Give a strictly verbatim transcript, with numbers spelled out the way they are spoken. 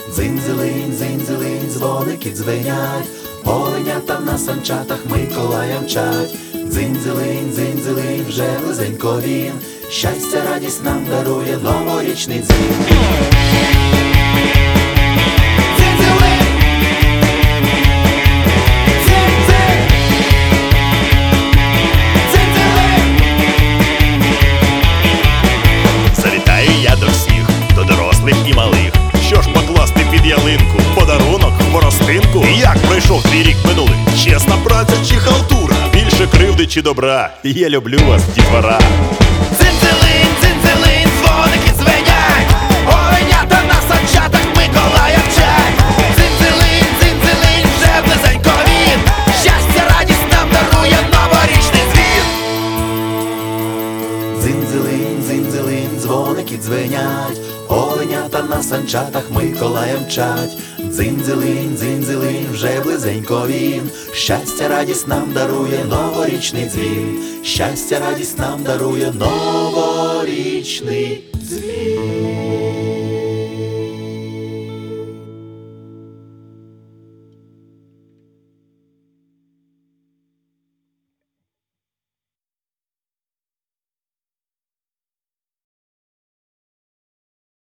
Дзинь-дзилинь, дзинь-дзилинь, дзвоники дзвенять, оленята на санчатах Миколая мчать. Дзинь-дзилинь, дзинь-дзилинь, вже близенько він, щастя, радість нам дарує новорічний дзвін. Завітаю я до всіх, до дорослих і малих. Що ж покласти під ялинку? Подарунок, хворостинку? І як пройшов твій рік минулий? Чесна праця чи халтура? Більше кривди чи добра? Я люблю вас, дітвора. Дзинь-дзилинь, дзинь-дзилинь, дзвоники дзвенять, оленята на санчатах Миколая мчать. Дзинь-дзилинь, дзинь-дзилинь, вже близенько він, щастя, радість нам дарує новорічний дзвін. Дзинь-дзилинь, дзинь-дзилинь, дзвоники дзвенять, оленята на санчатах Миколая мчать. Дзинь-дзилинь, дзинь-дзилинь, вже близенько він, щастя, радість нам дарує новорічний дзвін. Щастя, радість нам дарує новорічний дзвін.